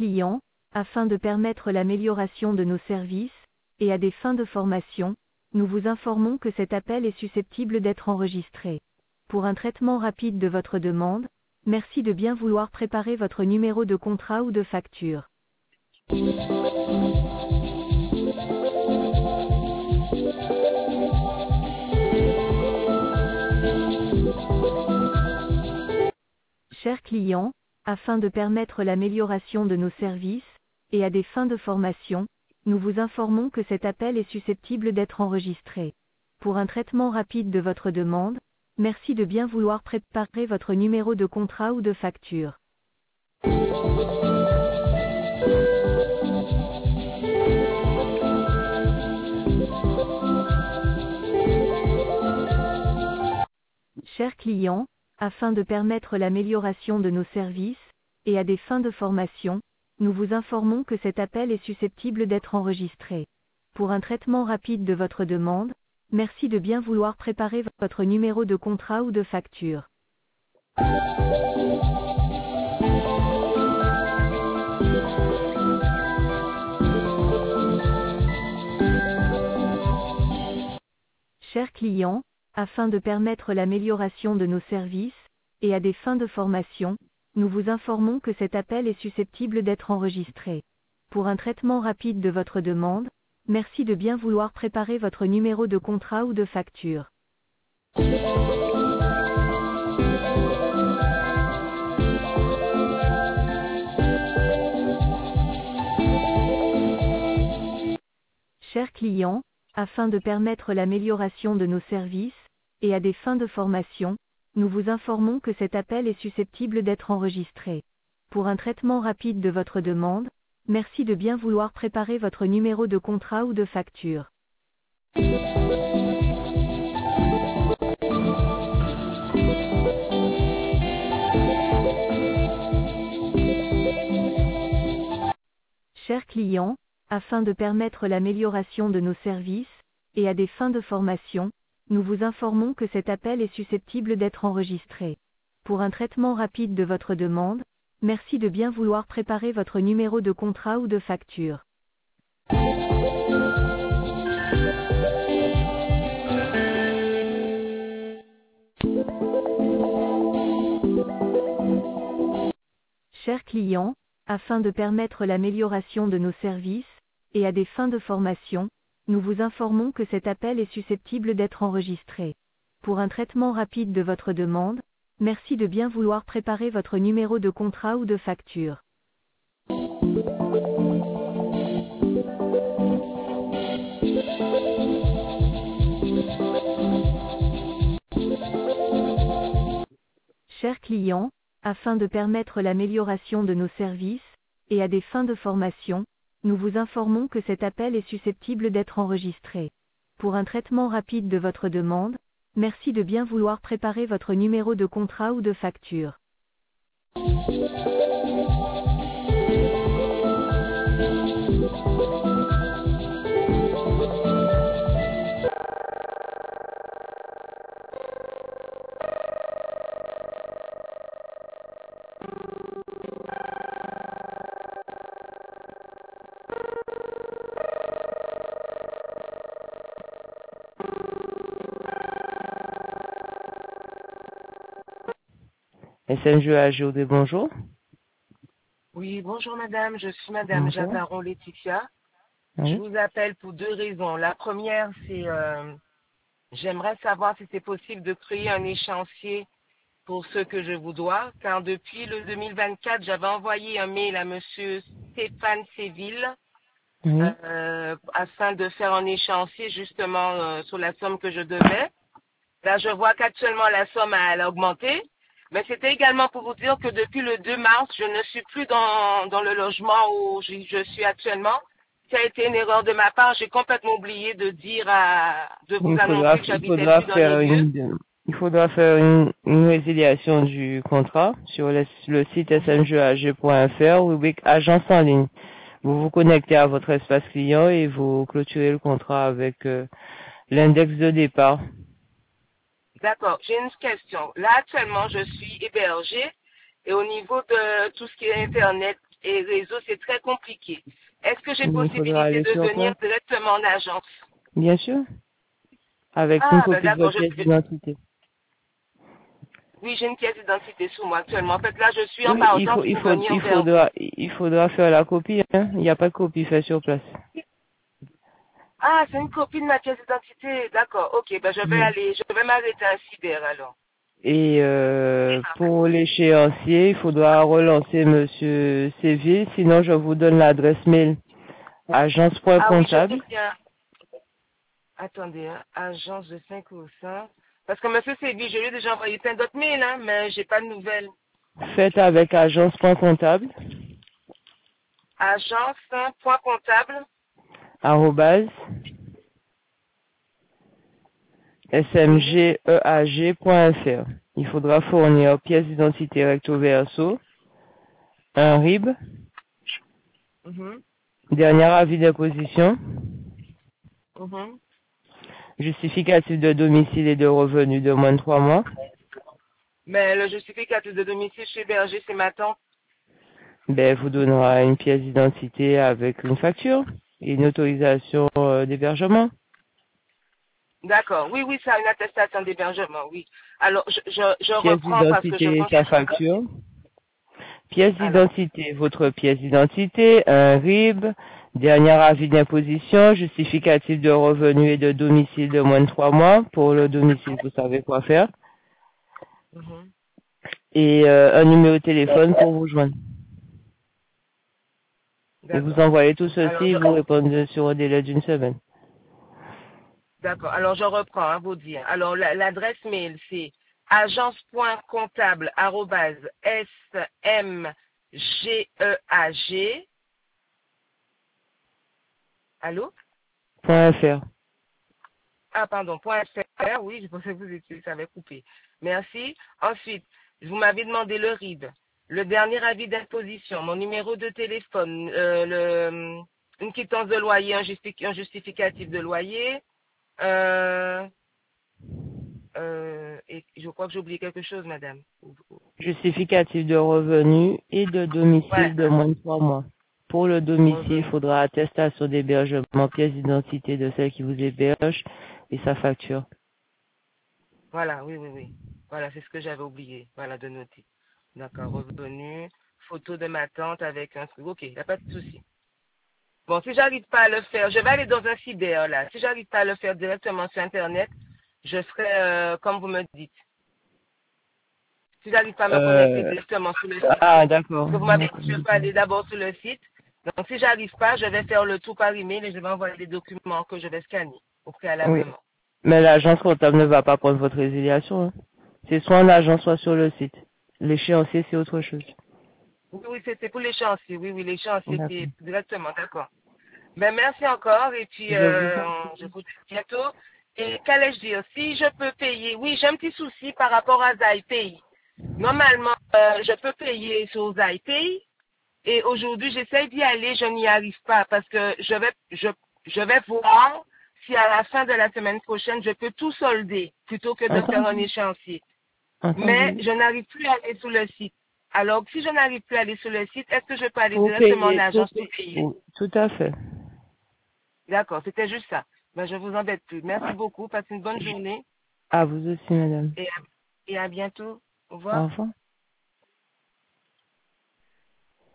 client, afin de permettre l'amélioration de nos services, et à des fins de formation, nous vous informons que cet appel est susceptible d'être enregistré. Pour un traitement rapide de votre demande, merci de bien vouloir préparer votre numéro de contrat ou de facture. Chers clients, afin de permettre l'amélioration de nos services, et à des fins de formation, nous vous informons que cet appel est susceptible d'être enregistré. Pour un traitement rapide de votre demande, merci de bien vouloir préparer votre numéro de contrat ou de facture. Chers clients, afin de permettre l'amélioration de nos services, et à des fins de formation, nous vous informons que cet appel est susceptible d'être enregistré. Pour un traitement rapide de votre demande, merci de bien vouloir préparer votre numéro de contrat ou de facture. Chers clients, afin de permettre l'amélioration de nos services, et à des fins de formation, nous vous informons que cet appel est susceptible d'être enregistré. Pour un traitement rapide de votre demande, merci de bien vouloir préparer votre numéro de contrat ou de facture. Chers clients, afin de permettre l'amélioration de nos services, et à des fins de formation, nous vous informons que cet appel est susceptible d'être enregistré. Pour un traitement rapide de votre demande, merci de bien vouloir préparer votre numéro de contrat ou de facture. Chers clients, afin de permettre l'amélioration de nos services, et à des fins de formation, nous vous informons que cet appel est susceptible d'être enregistré. Pour un traitement rapide de votre demande, merci de bien vouloir préparer votre numéro de contrat ou de facture. Chers clients, afin de permettre l'amélioration de nos services, et à des fins de formation, nous vous informons que cet appel est susceptible d'être enregistré. Pour un traitement rapide de votre demande, merci de bien vouloir préparer votre numéro de contrat ou de facture. Chers clients, afin de permettre l'amélioration de nos services, et à des fins de formation, nous vous informons que cet appel est susceptible d'être enregistré. Pour un traitement rapide de votre demande, merci de bien vouloir préparer votre numéro de contrat ou de facture. SMGAGOD, bonjour. Oui, bonjour madame, je suis madame Bonjour. Javaron Laetitia. Je Oui. vous appelle pour deux raisons. La première, c'est j'aimerais savoir si c'est possible de créer un échéancier pour ce que je vous dois, car depuis le 2024, j'avais envoyé un mail à monsieur Stéphane Séville Oui. afin de faire un échéancier justement sur la somme que je devais. Là, je vois qu'actuellement la somme elle a augmenté. Mais c'était également pour vous dire que depuis le 2 mars, je ne suis plus dans le logement où je suis actuellement. Ça a été une erreur de ma part. J'ai complètement oublié de dire de vous annoncer que j'habitais plus dans les lieux. Il faudra faire une résiliation du contrat sur le site smgag.fr, rubrique agence en ligne. Vous vous connectez à votre espace client et vous clôturez le contrat avec l'index de départ. D'accord, j'ai une question. Là, actuellement, je suis hébergée et au niveau de tout ce qui est Internet, et réseau, c'est très compliqué. Est-ce que j'ai Il faudra possibilité aller de sur venir place. directement en agence? Bien sûr. Avec une Ah, ben copie de d'accord, votre pièce d'identité. oui, j'ai une pièce d'identité sous moi actuellement. En fait, là, je suis en Oui, partance pour venir vers vous. il faudra faire la copie, hein. Il n'y a pas de copie faite sur place. Ah, c'est une copie de ma pièce d'identité. D'accord, ok, ben Oui. je vais m'arrêter à Cyber alors. Et pour l'échéancier, il faudra relancer Monsieur Séville, sinon je vous donne l'adresse mail Ah oui, je veux agence.comptable bien. Attendez, hein, agence de 5 ou 5. Parce que monsieur Sébi, je lui ai déjà envoyé plein d'autres mails, hein, mais j'ai pas de nouvelles. faites avec agence.comptable Agence, hein, point comptable. arrobase Oui. smgeag.fr. Il faudra fournir pièce d'identité recto verso, un RIB, Mhm, dernier avis d'imposition, mhm. justificatif de domicile et de revenus de moins de 3 mois. Mais le justificatif de domicile chez Berger, c'est ma tante. Ben, vous donnera une pièce d'identité avec une facture et une autorisation d'hébergement. D'accord. Oui, oui, ça a une attestation d'hébergement, oui. Alors, je Pièce reprends parce que je d'identité et pense sa que... facture. Pièce Alors, d'identité, votre pièce d'identité, un RIB, dernier avis d'imposition, justificatif de revenus et de domicile de moins de 3 mois. Pour le domicile, vous savez quoi faire. mhm. Et un numéro de téléphone pour vous joindre. Et vous D'accord. envoyez tout Alors, ceci, vous répondez sur un délai d'une semaine. d'accord. Alors, je reprends, hein, vous dire. Alors, l'adresse mail, c'est agence.comptable@smgeag. Allô? .fr. Ah, pardon, .fr, oui, je pensais que vous étiez, ça avait coupé. Merci. Ensuite, vous m'avez demandé le RIB, le dernier avis d'imposition, mon numéro de téléphone, une quittance de loyer, un justificatif de loyer, euh, et je crois que j'ai oublié quelque chose, madame. Justificatif de revenus et de Ouais, domicile de moins de 3 mois. Pour le domicile, il revenu. faudra attestation d'hébergement, pièce d'identité de celle qui vous héberge et sa facture. Voilà, oui, oui, oui. Voilà, c'est ce que j'avais oublié. Voilà, de noter. D'accord, revenu, photo de ma tante avec un truc. Ok, il n'y a pas de souci. Bon, si j'arrive pas à le faire, je vais aller dans un cyber là. Si j'arrive pas à le faire directement sur Internet, je ferai comme vous me dites. Si j'arrive pas à me connecter Euh, directement sur le site. d'accord. Parce que vous m'avez dit que je peux aller d'abord sur le site. Donc, si j'arrive pas, je vais faire le tout par email et je vais envoyer des documents que je vais scanner au Oui. préalablement. Mais l'agence comptable ne va pas prendre votre résiliation, hein. C'est soit en agence, soit sur le site. L'échéancier, c'est autre chose. Oui, oui, c'est pour les chantiers. Oui, oui, les chantiers, D'accord. c'est directement, d'accord. Ben, merci encore et puis Je vous en je vous dis à bientôt. Et qu'allais-je dire? Si je peux payer, oui, j'ai un petit souci par rapport à ZaiPay. Normalement, je peux payer sur ZaiPay et aujourd'hui, j'essaie d'y aller, je n'y arrive pas parce que je vais voir si à la fin de la semaine prochaine, je peux tout solder plutôt que de faire un entendu. échéancier. Mais Entendu. je n'arrive plus à aller sur le site. Alors, si je n'arrive plus à aller sur le site, est-ce que je peux aller Pour directement en payer, agence pour payer? oui, tout à fait. D'accord, c'était juste ça. Ben, je vous embête plus. Merci beaucoup. Passez une bonne journée À vous aussi, madame. et à bientôt. Au Au revoir. revoir.